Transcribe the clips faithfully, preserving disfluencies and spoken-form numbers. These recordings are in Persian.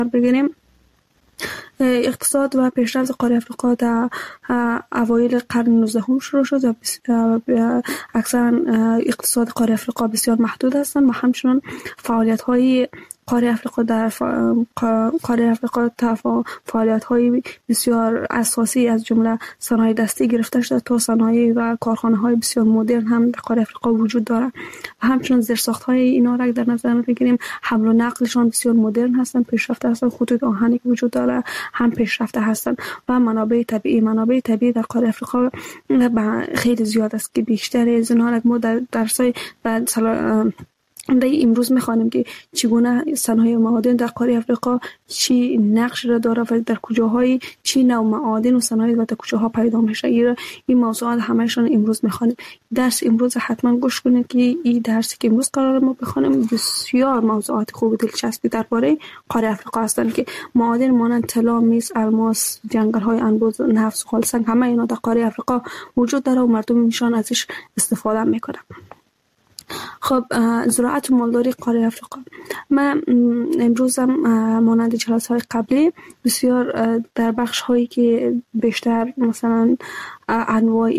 بگیریم، اقتصاد و پیشرفت قاره افریقا در اوایل قرن نوزدهم شروع شد و اکثرا اقتصاد قاره افریقا بسیار محدود هستند و همچنان فعالیت های قاره افریقا در قاره افریقا فعالیت های بسیار اساسی از جمله صنایع دستی گرفته شده تا صنایع و کارخانه های بسیار مدرن هم در قاره افریقا وجود دارد و همچنان زیرساخت های اینا را در نظر بگیریم، حمل و نقلشان بسیار مدرن هستند، پیشرفته هستند. خطوط آهنی که وجود داره هم پیشرفته هستند و منابع طبیعی منابع طبیعی در قاره افریقا خیلی زیاد است که بیشتر از اینها ما در درسای و در امروز میخوانیم که چگونه صنایع معادن در قاره افریقا چی نقش را داره و در کجاهای چی نوع معادن و صنایع و در کجاها پیدا میشه. این این موضوعات همهشان امروز میخوانیم. درس امروز حتما گوش کنید که این درسی که امروز قرار ما بخونیم بسیار موضوعات خوب و دلچسبی درباره قاره افریقا هستند که معادن مانند طلا، مس، الماس، جنگل های انبوه، نفت، خالصنگ همه اینا در قاره افریقا وجود داره و مردم میشن ازش استفاده میکنن. خب زراعت و مالداری قاره افریقا، من امروز هم مانند جلسه های قبلی بسیار در بخش هایی که بیشتر مثلا انواع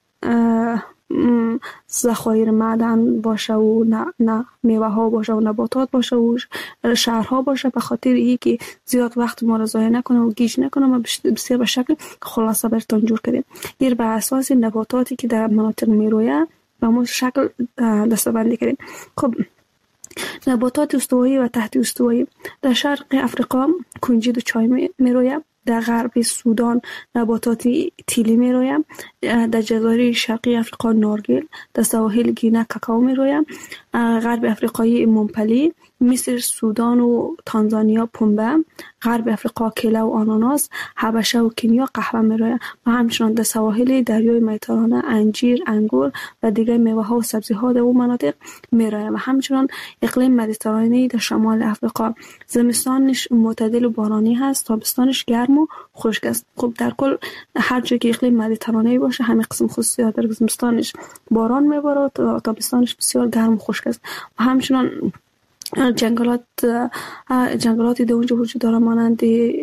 ذخایر معدن باشه و نه, نه میوه ها باشه و نباتات باشه و شهرها باشه، به خاطر این که زیاد وقت ما را ضایع نکنه و گیج نکنه ما بسیار به شکل خلاصه براتون جور کردیم. این بر اساس نباتاتی که در مناطق میرویه با ما شکل دسته‌بندی کردیم. خب نباتات استوایی و تحت استوایی در شرق افریقا کنجد و چای میرویه، در غرب سودان نباتات تیلی میرویه، در جزایر شرقی افریقا نارگیل، در سواحل گینه کاکائو میرویه، غرب افریقای ممپلی، مصر، سودان و تانزانیا پنبه، غرب افریقا کیله و آناناس، حبشه و کنیا قهوه میرویه و همچنان در سواحل دریای مدیترانه انجیر، انگور و دیگر میوه ها و سبزی ها در اون مناطق میرویه و همچنان اقلیم مدیترانه‌ای در شمال افریقا زمستانش معتدل و بارانی هست، تابستانش گرم و خشک است. خب در کل هر جایی که اقلیم مدیترانه‌ای باشه همین قسم خصوصیات داره، زمستانش باران میباره و تابستانش بسیار گرم و خشک است و همچنان جنگلات جنگلاتی در اونجا وجود داره مانند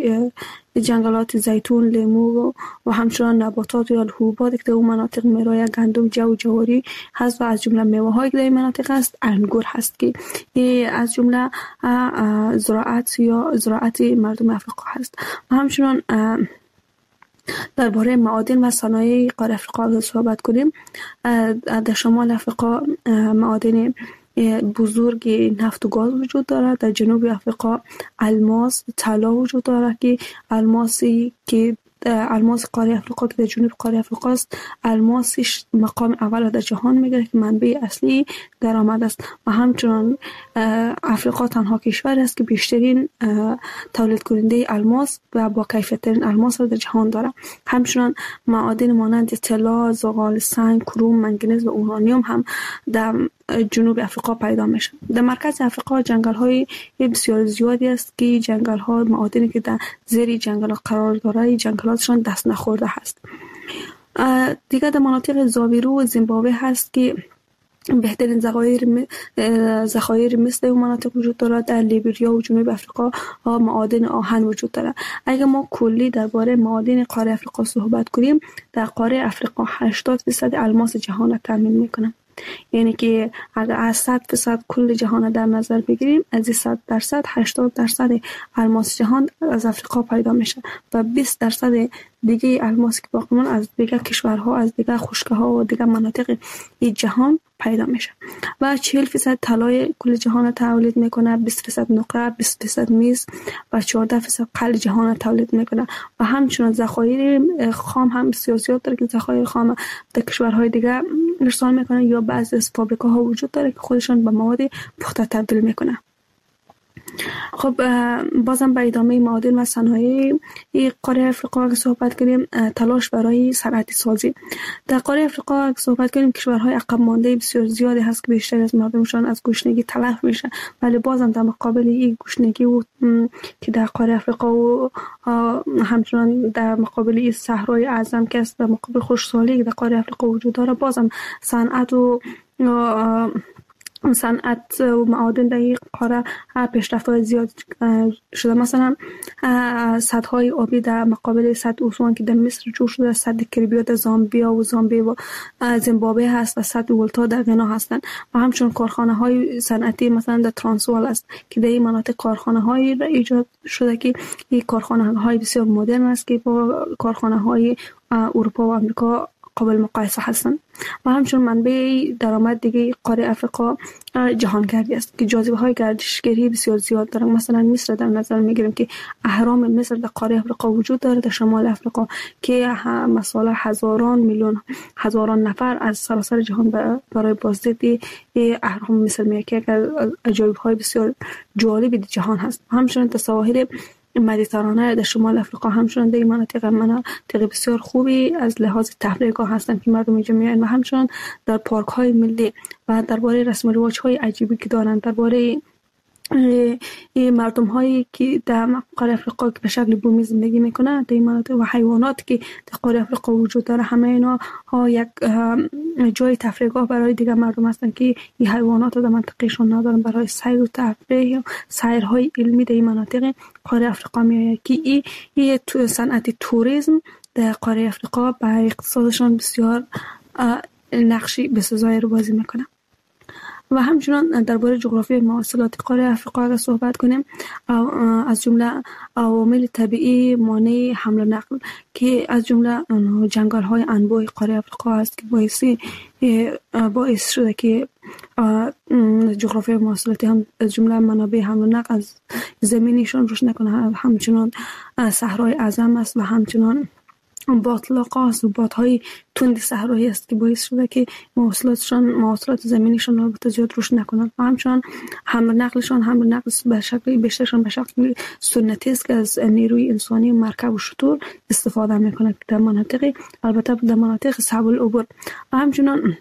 جنگلات زیتون، لیمو و همچنان نباتات یا حبوبات که در اون مناطق میرویه، گندم، جو و جواری هست و از جمله میوه هایی که در این مناطق هست انگور هست که از جمله زراعت یا زراعت مردم افریقا هست. و همچنان درباره معادن و صنایع قاره افریقا صحبت کنیم. در شمال افریقا معادن بزرگ نفت و گاز وجود دارد. در جنوب افریقا الماس، طلا وجود دارد که الماسی که الماس قاره افریقا که در جنوب قاره افریقا است، الماسش مقام اول در جهان میگیره که منبع اصلی درآمد است و همچنان افریقا تنها کشور است که بیشترین تولید کننده الماس و با کیفیت ترین الماس را در جهان دارد. همچنان معادن مانند طلا، زغال سنگ، کروم، منگنز و اورانیوم هم در جنوب افریقا پیدا میشه. در مرکز افریقا جنگل های بسیار زیادی است که جنگل ها معادنی که در زیر جنگل قرار داره جنگلاتشان دست نخورده هست. دیگر در مناطق زاویرو و زیمبابوه هست که بهترین ذخایر ذخایر مثل اون مناطق وجود داره. در لیبریا و جنوب افریقا معادن آهن وجود داره. اگر ما کلی درباره معادن قاره افریقا صحبت کنیم، در قاره افریقا هشتاد درصد الماس جهان را تامین میکنه. یعنی که اگر از صد درصد کل جهان در نظر بگیریم، از صد درصد هشتاد درصد الماس جهان از افریقا پیدا میشه و بیست درصد دیگه الماس که باقی مونده از دیگه کشورها، از دیگه خشکه ها و دیگه مناطق این جهان پیدا میشه. و چهل درصد طلای کل جهان تولید میکنه، بیست درصد نقره، بیست درصد میز و چهارده درصد قل جهان تولید میکنه و همچنین ذخایر خام هم بسیار زیاد داره که ذخایر خام در کشورهای دیگه ارسال میکنه یا بعضی از فابریکاها وجود داره که خودشان به مواد پخته تبدیل میکنه. خب بازم به ادامه معادن و صنایع قاره افریقا که صحبت کنیم، تلاش برای صنعتی سازی در قاره افریقا که صحبت کنیم، کشورهای عقب مانده بسیار زیادی هست که بیشتر از مردمشان از گشنگی تلف میشه، ولی بازم در مقابل این گشنگی و که در قاره افریقا و همچنان در مقابل این صحرای اعظم که است، در مقابل خشکسالی که در قاره افریقا وجود داره، بازم صنعت و صنعت و معادن در این قاره پیشرفت زیاد شده. مثلا سدهای آبی در مقابل سد اسوان که در مصر جور شده، سد کریبیا در زامبیا و زامبی و زیمبابوه هست و سد ولتا در غنا هستند. و همچنین کارخانه های صنعتی مثلا در ترانسوال است که در این مناطق کارخانه های ایجاد شده که این کارخانه های بسیار مدرن است که با کارخانه های اروپا و آمریکا قابل مقایسه هستند. و همچنین منبع درآمد دیگه قاره افریقا جهانگردی است که جاذبه های گردشگری بسیار زیاد دارند. مثلا مصر در نظر میگیریم که اهرام مصر در قاره افریقا وجود دارد، در شمال افریقا، که مثلا هزاران میلیون هزاران نفر از سراسر جهان برای بازدید اهرام مصر میاد که از عجایب های بسیار جالب جهان هست. همچنین سواحل مدیترانه در شمال افریقا همچنین در این مناطق مناطق بسیار خوبی از لحاظ تفریحگاه هستند که مردم اینجا میان و همچنین در پارک های ملی و درباره رسم و رواج های عجیبی که دارند، درباره این مردم هایی که در قاره افریقا که به شکل بومی زندگی میکنند در این مناطق و حیوانات که در قاره افریقا وجود داره، همه اینا ها یک جای تفریحگاه برای دیگر مردم هستند که این حیوانات در منطقهشون ندارن. برای سیر و تفریح و سیرهای علمی در این مناطق قاره افریقا میآید که این این صنعت توریسم در قاره افریقا به اقتصادشون بسیار نقشی بسزایی رو بازی میکنه. و همچنان درباره جغرافی مواصلات قاره افریقا اگر صحبت کنیم، از جمله عوامل طبیعی مانع حمل و نقل که از جمله جنگل های انبوه قاره افریقا است که باعثی باعث شده که جغرافی مواصلاتی هم از جمله منابع حمل و نقل از زمینیشون روش نکنه. همچنان صحرای اعظم است و همچنان باطلاق است و بادهای تند صحرایی است که باعث شده که مواصلاتشان مواصلات زمینیشان رو زیاد روش نکنند. و همچنان حمل و نقلشان حمل و نقل به شکل بیشترشان به شکل سنتی است که از نیروی انسانی مرکب و شتر استفاده میکنند در مناطق البته در مناطق صعب العبور. و همچنان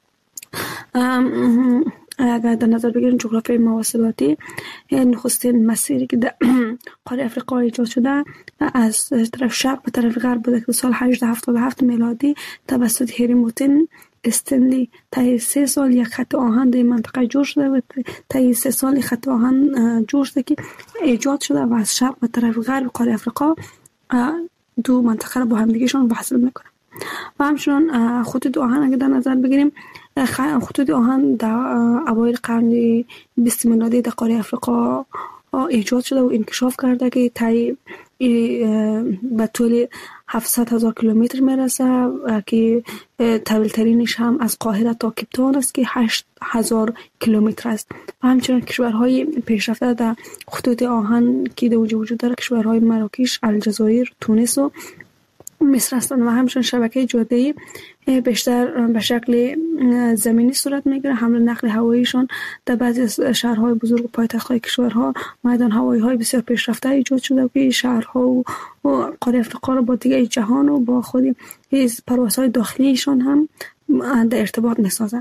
اگر در نظر بگیریم جغرافی مواصلاتی، نخستین مسیری که در قاره افریقا ایجاد شده از طرف شرق به طرف غرب بوده که سال هجده هفتاد و هفت میلادی توسط هری موتن استنلی طی سه سال یک خط آهن در منطقه جور شده و طی سه سال خط آهن جور شده که ایجاد شده و از شرق به طرف غرب قاره افریقا دو منطقه را با هم دیگه‌شان وصل میکنه. و همچنان خطوط آهن اگر در نظر بگیریم، خطوط آهن در اوایل قرن بیستم میلادی در قاره افریقا ایجاد شده و انکشاف کرده که طی به طول هفتصد هزار کیلومتر میرسه که طویل ترینش هم از قاهره تا کیپتاون است که هشت هزار کیلومتر است. و همچنین کشورهای پیشرفته در خطوط آهن که در وجود داره کشورهای مراکش، الجزایر، تونس و مصر هستند. و همچنین شبکه جاده‌ای بیشتر به شکل زمینی صورت میگیره. حمل و نقل هواییشان در بعضی از شهرهای بزرگ و پایتخت‌های کشورها میدان هوایی های بسیار پیشرفته ایجاد شده که شهرها و قاره افریقا را با دیگر جهان و با خود پروازهای داخلیشان هم در ارتباط میسازند.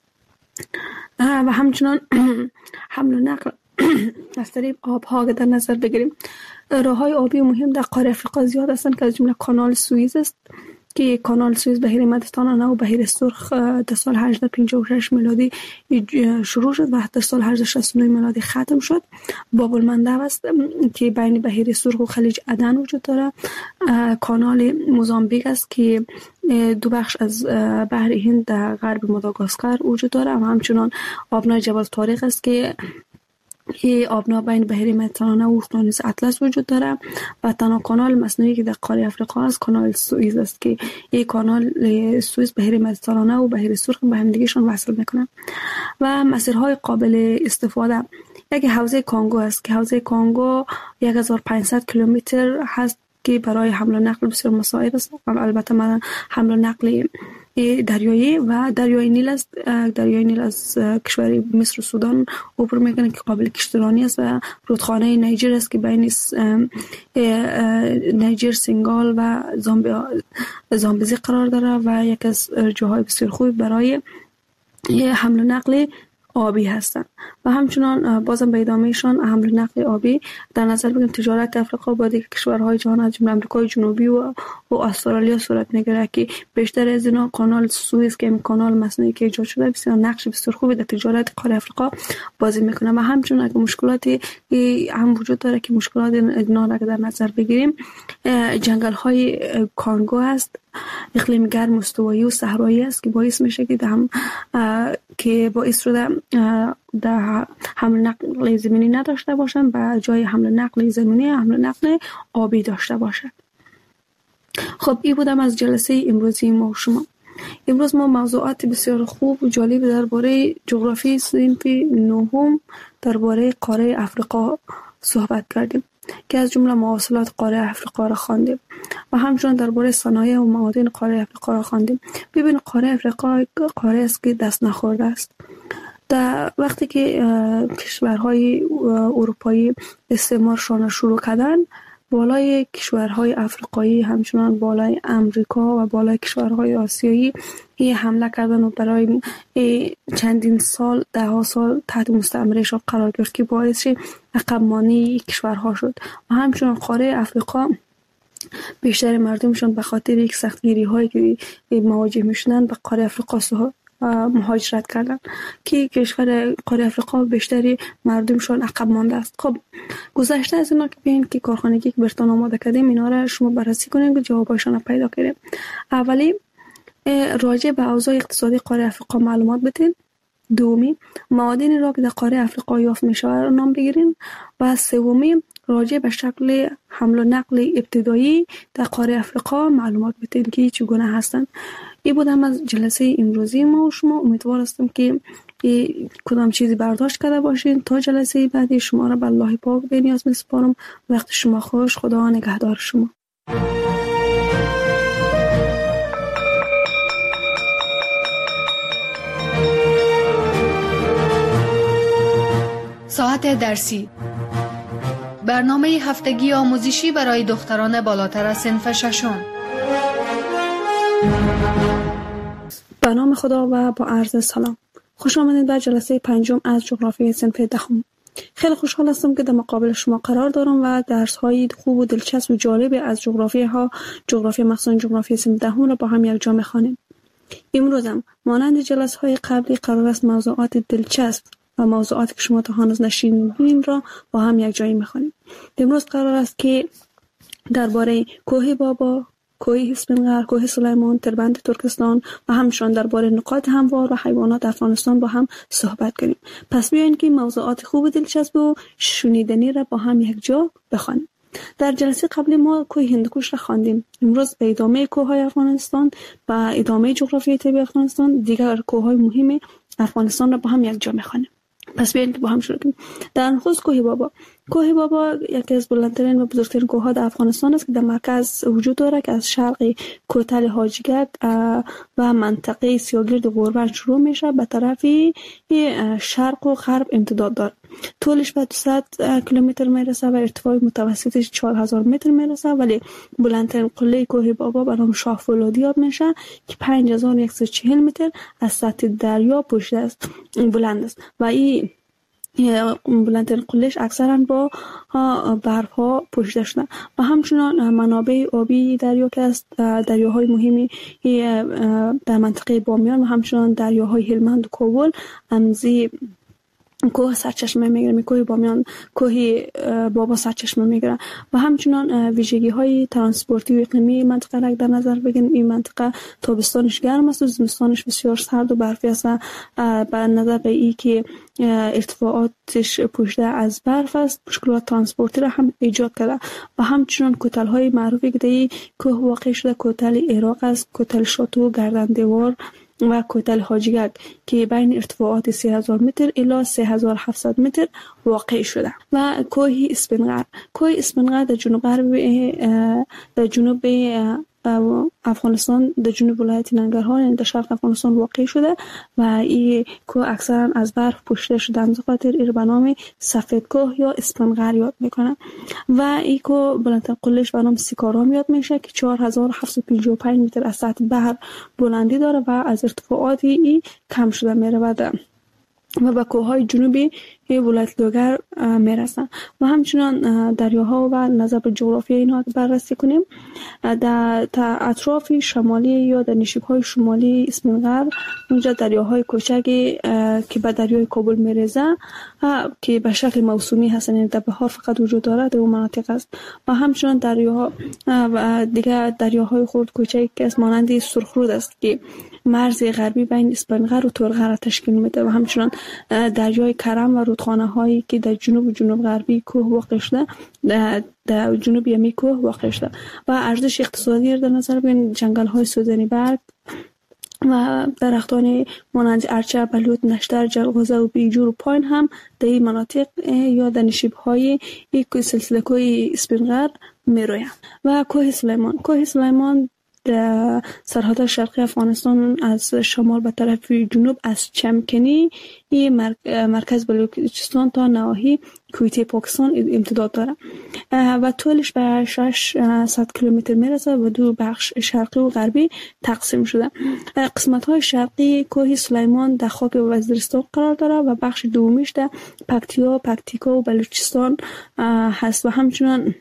و همچنان حمل و نقل از طریق آب‌ها در نظر بگیریم، راه‌های آبی مهم در قاره افریقا زیاد هستند که از جمله کانال سوئیز است که کانال سوئیز بحیر مدیترانه و بحیر سرخ در سال هجده پنجاه و شش میلادی شروع شد و در سال هجده شصت و نه میلادی ختم شد. باب المندب است که بین بحیر سرخ و خلیج عدن وجود داره. کانال موزامبیک است که دو بخش از بحر هند در غرب ماداگاسکار وجود داره. و همچنان آبنای جبل طارق است که این آبنا بین بحیر مدیترانه و اقیانوس اطلس وجود داره. و تنها کانال مصنوعی که در قاره افریقا است کانال سوئیز است که این کانال سوئیز بحیر مدیترانه و بحیر سرخ به هم دیگه‌شان وصل میکنه. و مسیرهای قابل استفاده، یکی حوزه کانگو است که حوزه کانگو هزار و پانصد کیلومتر هست که برای حمل و نقل بسیار مساعد است. البته من حمل و نقل دریایی و دریای نیل است. دریای نیل از کشور مصر و سودان عبور میکنه که قابل کشتیرانی است و رودخانه نیجر است که بین نیجر، سنگال و زامبیزی قرار داره و یک از جاهای بسیار خوب برای حمل و نقل آبی هستند و همچنان بازم به ادامهشان حمل نقل آبی در نظر بگیریم. تجارت افریقا با دیگر کشورهای جهان از جمله آمریکای جنوبی و و استرالیا صورت میگیره که بیشتر از اینا کانال سوئز که کانال مصنوعی که ایجاد شده بسیار نقش بسیار خوبی در تجارت قاره افریقا بازی میکنه و همچنان که مشکلاتی هم وجود داره که مشکلات اینا را در نظر بگیریم، جنگل های کانگو است، اقلیم گرم استوایی و صحرایی است که باعث میشه که هم که باعث شده در حمل نقل زمینی نداشته باشن و جای حمل نقل زمینی حمل نقل آبی داشته باشه. خب این بودم از جلسه امروزی ما و شما. امروز ما موضوعات بسیار خوب و جالب درباره جغرافی صنف نهم درباره قاره افریقا صحبت کردیم که از جمله مواصلات قاره افریقا را خواندیم و همچنین درباره صنایع و معادن قاره افریقا را خواندیم. ببین قاره افریقا قاره است که دست نخورده است. در وقتی که کشورهای اروپایی استعمارشان شروع کردن، بالای کشورهای افریقایی همچنان بالای امریکا و بالای کشورهای آسیایی این حمله کردن و برای چندین سال ده ها سال تحت مستعمرهشان قرار گرفت که باعث عقب مانی کشورها شد و همچنان قاره افریقا بیشتر مردمشان به خاطر یک سختگیری هایی که مواجه میشدن به قاره افریقا مهاجرت کردن که کشور قاره افریقا بیشتری مردمشان عقب مانده است. خب گذشته از اینا که ببین که کارخانگی که برتون آماده کردیم اینا را شما بررسی کنید و جواباشون را پیدا کنید. اولی راجع به اوضاع اقتصادی قاره افریقا معلومات بدین. دومی معادن را که در قاره افریقا یافت میشه را نام بگیرین و سومی راجع به شکل حمل و نقل ابتدایی در قاره افریقا معلومات بدین که چگونه هستند. این بودم از جلسه امروزی ما و شما. امیدوار هستم که کدام چیزی برداشت کرده باشین. تا جلسه بعدی شما را به الله پاک به نیاز میسپارم. وقت شما خوش. خدا نگهدار شما. ساعت درسی، برنامه هفتگی آموزشی برای دختران بالاتر از صنف ششم. به نام خدا و با عرض سلام. خوش آمدید به جلسه پنجم از جغرافی صنف دهم. خیلی خوشحال هستم که در مقابل شما قرار دارم و درس های خوب و دلچسب و جالب از جغرافی ها جغرافی مخصوصا جغرافی صنف دهم را با هم یک جا می‌خوانیم. امروز هم مانند جلسه های قبلی قرار است موضوعات دلچسب و موضوعاتی که شما تا هنوز نشنیدین را با هم یک جایی می‌خوانیم. امروز قرار است که درباره کوه بابا، کوه اسفنقر، کوه سلیمان، تربند ترکستان و همچنین درباره نقاط هموار و حیوانات افغانستان با هم صحبت کنیم. پس بیاین که موضوعات خوب و دلچسب و شنیدنی را با هم یک جا بخوانیم. در جلسه قبلی ما کوه هندوکش را خواندیم. امروز به ادامه کوههای افغانستان و ادامه جغرافی طبیعی افغانستان دیگر کوههای مهم افغانستان را با هم یک جا می‌خوانیم. پس بیاین که با هم شروع کنیم. در نخست کوه بابا. کوه بابا یکی از بلندترین و بزرگترین کوه‌ها در افغانستان است که در مرکز وجود دارد که از شرق کوتل حاجیگک و منطقه سیاگرد غوربند شروع میشه به طرف شرق و غرب امتداد دارد. طولش به دویست کیلومتر میرسه و ارتفاع متوسطش چهار هزار متر میرسه، ولی بلندترین قله کوه بابا به نام شاه فولادی یاد میشه که پنج هزار و صد و چهل متر از سطح دریا پشت است بلند است و این بلندترین قلهش اکثرا با برف ها پوشیده شده و همچنان منابع آبی دریا که است دریاهای مهمی در منطقه بامیان و همچنان دریاهای هلمند و کابل امزی کوه سرچشمه میگیره. کوه بامیان کوه بابا سرچشمه میگیره و همچنان ویژگی های ترانسپورتی و اقلیمی منطقه را در نظر بگیریم. این منطقه تابستانش گرم است و زمستانش بسیار سرد و برفی است و به نظر به این که ارتفاعاتش پوشیده از برف است مشکلات ترانسپورتی را هم ایجاد کرده و همچنان کوتل های معروفی که در کوه واقع شده کوتل عراق است، کوتل شاتو، گردن دیوار و کوتل حاجیگک که بین ارتفاعات سه هزار متر الی سه هزار و هفتصد متر واقع شده و کوه اسفنقر. کوه اسفنقر در جنوب غرب در جنوب افغانستان در جنوب ولایت ننگرهار یعنی در شرق افغانستان واقع شده و این کوه اکثرا از برف پوشیده شده، از خاطر این به نام سفید کوه یا اسفنقر یاد میکنه و این کوه بلندترین قلهش به نام سیکارام یاد میشه که چهار هزار و هفتصد و پنجاه و پنج متر از سطح بحر بلندی داره و از ارتفاعات این کم شده میره و و به کوههای جنوبی ولایت لوگر میرسند. و همچنان دریاها و نظر به جغرافی اینها بررسی کنیم، در اطراف شمالی یا در نشیب‌های شمالی اسپینغر اونجا دریاهای کوچکی که به دریای کابل میرسه که به شکل موسومی هستند، یعنی در بهار فقط وجود دارد در اون مناطق است. و همچنان دریاها و دیگر دریاهای خرد کوچکی که از مانند سرخرود است که مرز غربی بین اسپینغر و تورغر را تشکیل میده. و همچنان دریای کرم و رودخانه هایی که در جنوب و جنوب غربی کوه واقع شده، در, در جنوب یمی کوه واقع شده. و ارزش اقتصادی را در نظر بگیریم، جنگل های سوزنی برگ و درختان مانند ارچه، بلوط، نشتر، جلغوزه و بیجور و پاین هم در این مناطق یا در نشیب های سلسله کوه اسپینغر میرویند. و کوه سلیمان کوه سلیمان در سرحد شرقی افغانستان از شمال به طرف جنوب از چمکنی مرکز بلوچستان تا نواحی کویته پاکستان امتداد دارد و طولش به ششصد کیلومتر میرسه و دو بخش شرقی و غربی تقسیم شده. قسمت های شرقی کوه سلیمان در خاک وزیرستان قرار دارد و بخش دومیش در پکتیا، پکتیکا و بلوچستان هست. و همچنان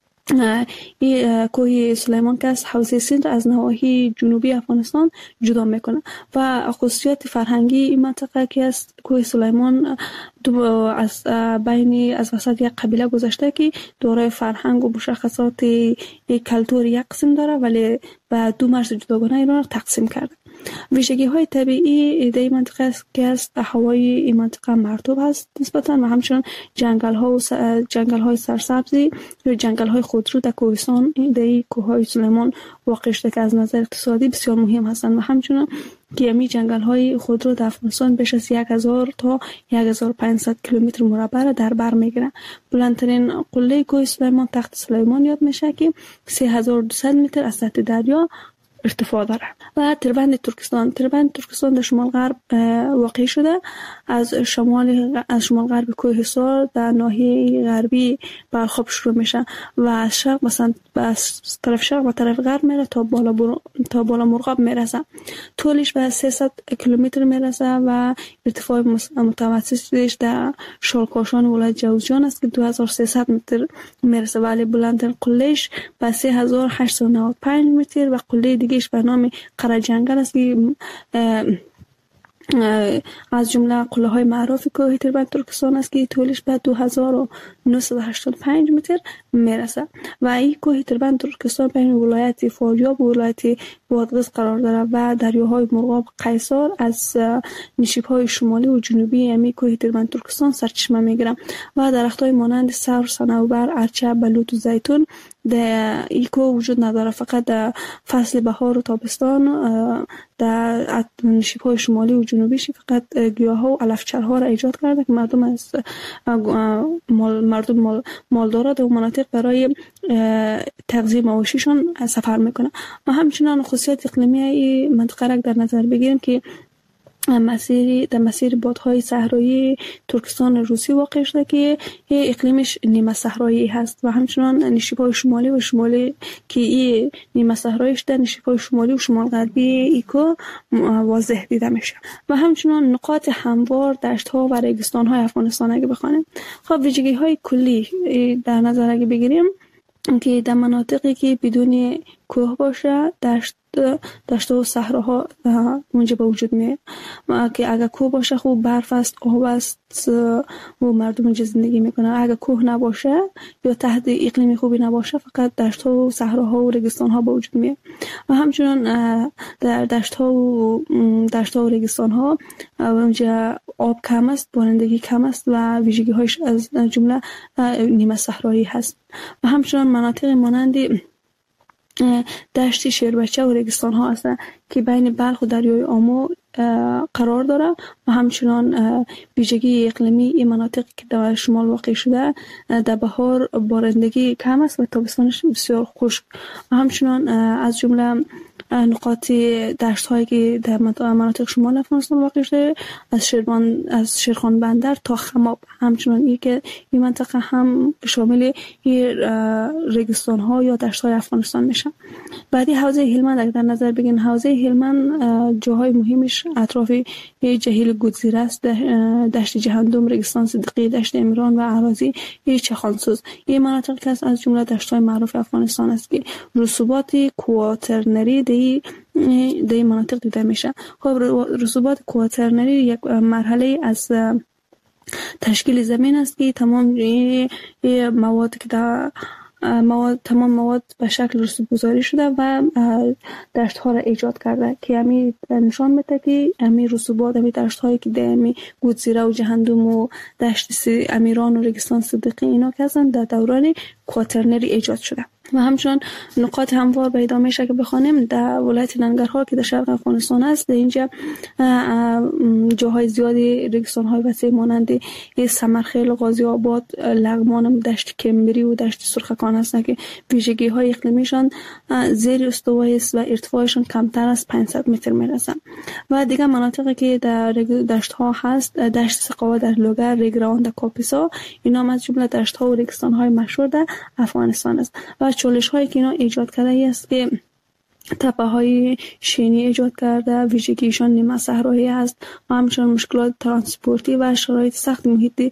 این کوه سلیمان که از حوزه سند از نواحی جنوبی افغانستان جدا میکنه. و خصوصیت فرهنگی این منطقه که است کوه سلیمان از بین از وسط یک قبیله گذشته که دارای فرهنگ و مشخصات کلتور یک قسم داره، ولی به دو مرز جداگانه ایران را تقسیم کرده. ویژگی های طبیعی در این منطقه است که است هوای این منطقه مرطوب است نسبتاً و همچنان جنگل ها و س... جنگل های سرسبزی یا جنگل های خودرو در کوهستان در کوههای سلیمان واقع شده که از نظر اقتصادی بسیار مهم هستند. و همچنان که امی جنگل های خودرو در افغانستان بیش از یک هزار تا یک هزار و پانصد کیلومتر مربع در بر میگیرند. بلندترین قله کوه سلیمان تخت سلیمان یاد میشه که سه هزار و دویست متر از سطح دریا ارتفاع داره. و تربند ترکستان تربند ترکستان در شمال غرب واقع شده، از شمال از شمال غرب کوه حصار در ناحیه غربی برخواب شروع میشه و از شرق مثلا از طرف شرق و طرف غرب میره تا بالا بر... تا بالا مرغاب میرسه. طولش به سیصد کیلومتر میرسه و ارتفاع متوسطش در شالکاشان ولایت جوزجان است که دو هزار و سیصد متر میرسه، ولی بلندترین قلهش به سه هزار و هشتصد و نود و پنج متر و قله دیگهش به نام قره جنگل است که از جمله قله های معروف کوه تربند ترکستان است که طولش به دو هزار و نهصد و هشتاد و پنج متر میرسه. و این کوه تربند ترکستان بین ولایت فاریاب و ولایت بادغیس قرار دارد و دریاهای مرغاب، قیصر از نشیب های شمالی و جنوبی امی کوه تربند ترکستان سرچشمه میگیرند. و درخت های مانند سرو، صنوبر، ارچه، بلوط و زیتون در این کوه وجود نداره، فقط در فصل بهار و تابستان در نشیب های شمالی و جنوبیش فقط گیاه ها و علفچرها را ایجاد کرده که مردم از مردم مال مالدارا در مناطق برای تغذیه مواشیشون سفر میکنه. و همچنان خصوصیت اقلیمی این منطقه را در نظر بگیریم که مسیری در مسیر بادهای صحرایی ترکستان روسی واقع شده که اقلیمش نیمه صحرایی هست. و همچنان نشیب‌های شمالی و شمالی که این نیمه صحراییش در نشیب‌های شمالی و شمال غربی ایکو واضح دیده میشه. و همچنان نقاط هموار دشت‌ها و ریگستان‌های افغانستان اگه بخوانیم، خب ویژگی‌های کلی در نظر اگه بگیریم که در مناطقی که بدون کوه باشه دشت دشت و صحراها اونجا به وجود میاد که اگر کوه باشه خوب برف است، آب است و مردم اونجا زندگی میکنن. اگر کوه نباشه یا تحت اقلیم خوبی نباشه فقط دشت ها و صحراها و ریگستان ها به وجود میاد. و همچنان در دشت ها و دشت ها و ریگستان ها اونجا آب کم است، بارندگی کم است و ویژگی هایش از جمله نیمه صحرایی هست. و همچنان مناطق مانند دشت شیربچه و ریگستان ها هستند که بین بلخ و دریای آمو قرار داره. و همچنان ویژگی اقلیمی این مناطق که در شمال واقع شده در بهار بارندگی کم است و تابستانش بسیار خشک. و همچنان از جمله نقاط دشت هایی که در مناطق شمال افغانستان واقع شده، از شیربان از شیرخان بندر تا خماب، همچنان این که این منطقه هم شامل ریگستان ها یا دشت های افغانستان میشه. بعدی حوزه هلمند اگر در نظر بگیرین، حوزه هلمند جاهای مهمش اطراف جهیل گودزیره است، دشت جهندم، ریگستان صدیقی، دشت امیران و اراضی چخانسوز. این مناطق که از جمله دشت‌های معروف افغانستان است که رسوبات کواترنری دی دی مناطق دیده میشه. خب رسوبات کواترنری یک مرحله از تشکیل زمین است که تمام مواد که در مواد تمام مواد به شکل رسوب گذاری شده و دشت ها را ایجاد کرده که همی نشان میده که همی رسوبات همی دشت هایی که در همی گودزیره و جهندم و دشت امیران و ریگستان صدیقی اینا که هستن در دوران کواترنری ایجاد شده. و همچنان نقاط هموار پیدا میشه که بخوانیم در ولایت ننگرهار که در شرق افغانستان است، در اینجا جاهای زیادی ریگستان های وسیع مانند سمرخیل، غازی آباد، لغمان، دشت کمبری و دشت سرخکان هستند که ویژگی های اقلیمیشان زیر استوایی است و ارتفاعشان کمتر از پانصد متر میرسند. و دیگر مناطقی که در دشت ها هست، دشت سقاوه در لوگر، ریگروان در کاپیسا، اینا از جمله دشت ها و ریگستان های مشهور در افغانستان است. و چالش هایی که اینا ایجاد کرده است که تپه های شینی ایجاد کرده، ویژگیشان نیمه صحرایی است و همچنین مشکلات ترانسپورتی و شرایط سخت محیطی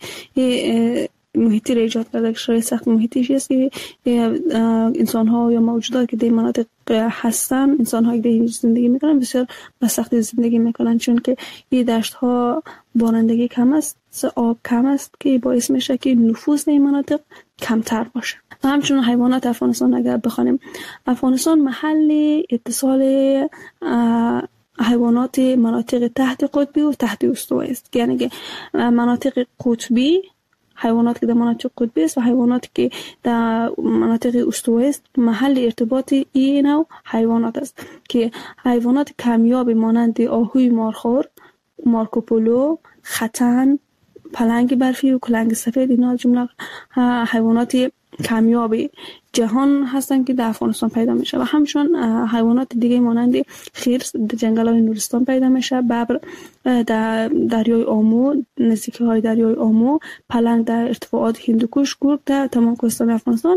محیطی را ایجاد کرده. شرایط سخت محیطی است که انسان ها یا موجودات که در مناطق هستن، انسان هایی که در زندگی میکنن بسیار به سختی زندگی میکنن، چون که این دشت ها بارندگی کم است، آب کم است که باعث میشه که نفوذ در این مناطق کمتر باشه. و همچنین حیوانات افغانستان اگر بخوانیم، افغانستان محل اتصال حیوانات مناطق تحت قطبی و تحت استوایی است، یعنی که مناطق قطبی حیوانات که در مناطق قطبی است و حیوانات که در مناطق استوایی است محل ارتباط این نوع حیوانات است که حیوانات کمیابی مانند آهوی مارخور، مارکوپولو، ختن، پلنگ برفی و کلنگ سفید، اینا جمله حیوانات کمیابی جهان هستند که در افغانستان پیدا میشه. و همچنین حیوانات دیگه مانند خرس در جنگل‌های نورستان پیدا میشه، ببر در دریای آمو، نزدیکی های دریای آمو، پلنگ در ارتفاعات هندوکش، گرگ در تمام کوهستان افغانستان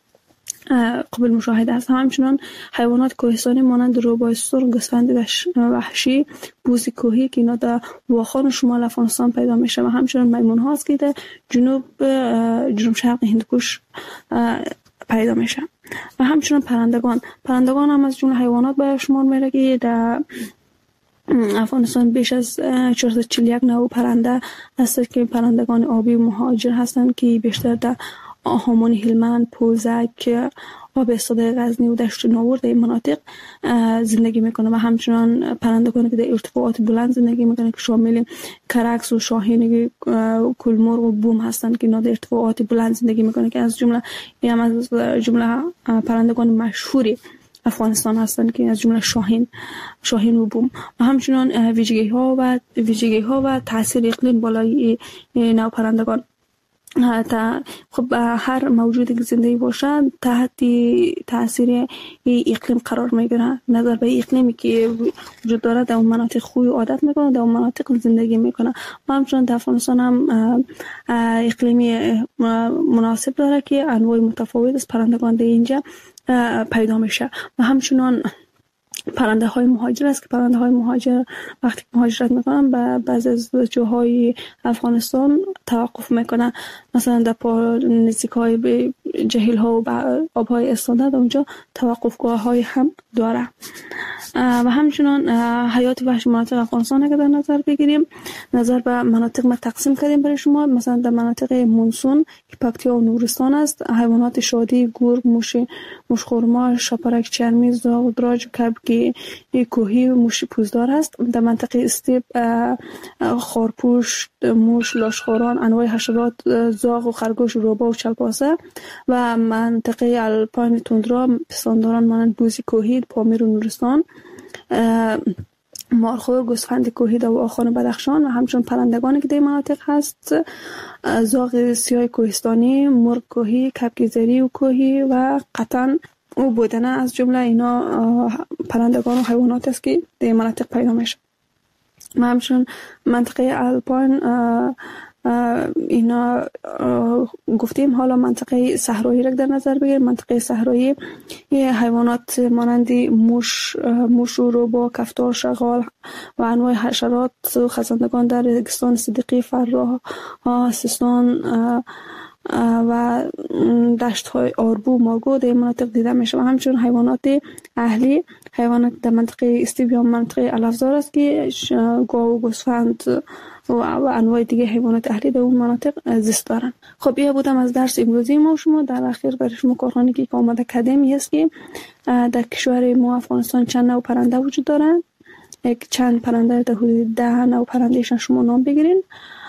قابل مشاهده است. همچنین حیوانات کوهستانی مانند روباه سرخ، گوسفند وحشی، بوز کوهی که اینا در واخان شمال افغانستان پیدا میشه و همچنین میمون هاست که در جنوب جنوب شرق هندوکش پیدا میشه. و همچنین پرندگان پرندگان هم از جمله حیوانات به شمار میره که در افغانستان بیش از چهارصد و چهل و یک نوع پرنده هست که پرندگان آبی مهاجر هستند که بیشتر در هامون هلمند، پوزک، آب استاده غزنی و دشت ناور در این مناطق زندگی میکنه. و همچنان پرندگانی که در ارتفاعات بلند زندگی میکنه که شامل کرکس و شاهین، کلمرغ و بوم هستند که اینا در ارتفاعات بلند زندگی میکنه که از جمله هم از جمله پرندگان مشهوری افغانستان هستند که از جمله شاهین شاهین و بوم. و همچنان ویژگی ها و ویژگی ها و تاثیر اقلیم بالای نوع پرندگان. تا خب هر موجودی که زندگی باشه تحت تاثیر اقلیم قرار میگیره. نظر به اقلیمی که وجود داره در اون مناطق خوی و عادت میکنه، در اون مناطق زندگی میکنه. و همچنان در افغانستان هم اقلیمی مناسب داره که انواع متفاوت از پرندگان در اینجا پیدا میشه. و همچنان پرنده های مهاجر است که پرنده های مهاجر وقتی مهاجرت میکنن به بعضی از جاهای افغانستان توقف میکنن، مثلا در نزدیک های به جهیل ها و آب های استانده در اونجا توقفگاه های هم داره. و همچنان حیات وحشی مناطق افغانستان اگر در نظر بگیریم، نظر به مناطق ما تقسیم کردیم برای شما. مثلا در مناطق مونسون که پکتیا و نورستان است، حیوانات شادی، گرگ، موش موشخورما، شاپرک چرمی، زاغ، دراج، کبک کوهی و موش پوزدار است. در منطقه استیپ خارپوش، موش، لاشخوران، انواع حشرات، زاغ و خرگوش، روباه و چلپاسه. و منطقه الپاین توندرا پستانداران مانند بوزی کوهی، پامیر و نورستان، مارخور، گوسفند کوهی در واخان بدخشان. و همچنین پرندگانی که در مناطق هست، زاغ سیاه کوهستانی، مرغ کوهی، کبک زری و کوهی و قطن او بودن از جمله اینا پرندگان و حیوانات است که در مناطق پیدا میشه. ما همچنین منطقه آلپاین اینا گفتیم. حالا منطقه صحرایی را در نظر بگیریم. منطقه صحرایی حیوانات مانند موش موش و روبا، کفتار، شغال و انواع حشرات و خزندگان در رگستان صدیقی، فراه، سیستان و دشت های آربو، ماگو در مناطق دیده میشه. و همچنین حیوانات اهلی، حیوانات در منطقه استیو یا منطقه الافزار است که گاو و گوسفند و انواع دیگه حیوانات اهلی در اون مناطق زیست دارن. خب این بودم از درس امروزی ما شما. در اخیر برای شما کارخانه که آماده کردیم است که در کشور ما افغانستان چند نوع پرنده وجود دارن. یک چند پرنده در حدود ده نوع پرندهشان شما نام بگیرین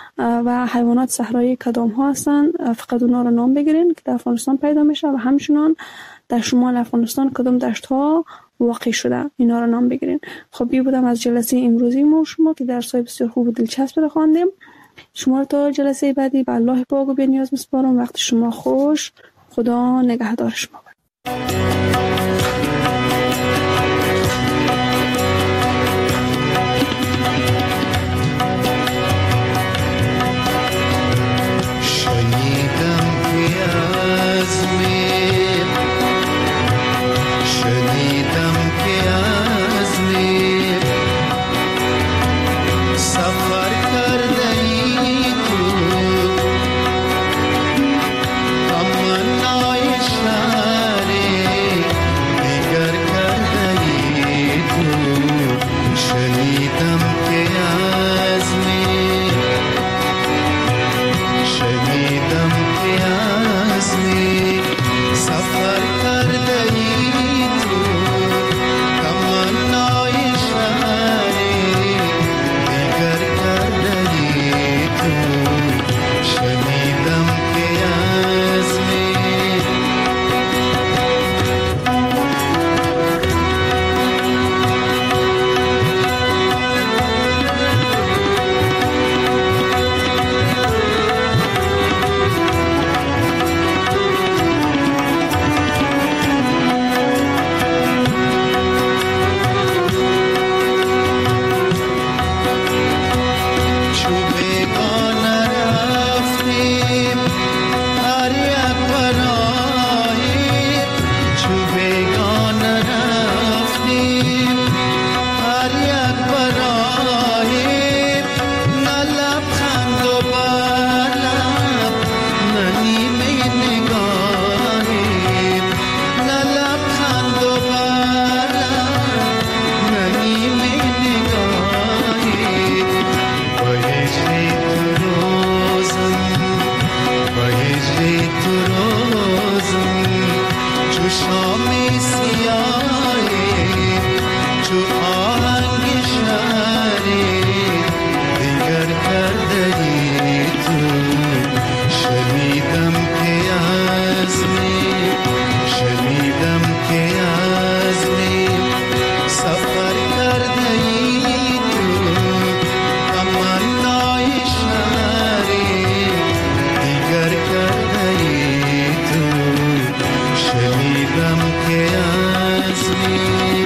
و حیوانات صحرایی کدام ها هستن فقط اونا رو نام بگیرین که در افغانستان پیدا میشه و همچنان در شمال افغانستان کدام دشت ها واقع شده اینا رو نام بگیرین. خب این بودم از جلسه امروزی ما شما که درسای بسیار خوب و دلچسب رو خواندیم. شما رو تا جلسه بعدی به الله پاک و بی‌نیاز میسپارم. وقت شما خوش. خدا نگهدار شما. شنیدم که از